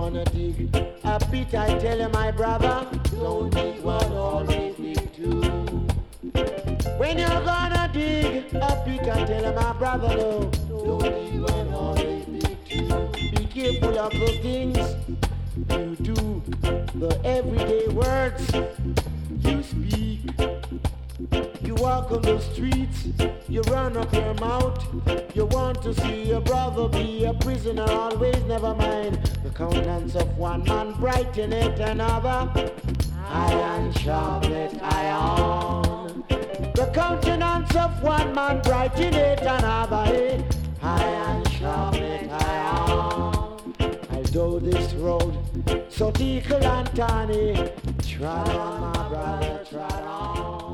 gonna dig a pit, I tell you, my brother, don't dig one, always dig two. When you're gonna dig a pit, I tell you, my brother, no, don't dig one, always dig two. Be careful of the things you do, the everyday words you speak. You walk on the streets, you run up your mouth. You want to see your brother be a prisoner, always never mind. The countenance of one man brighten it another. Iron sharpeneth iron. The countenance of one man brighten it another. Iron sharpeneth iron. I'll do this road, so tickle and tiny. Trot on, my brother, trot on.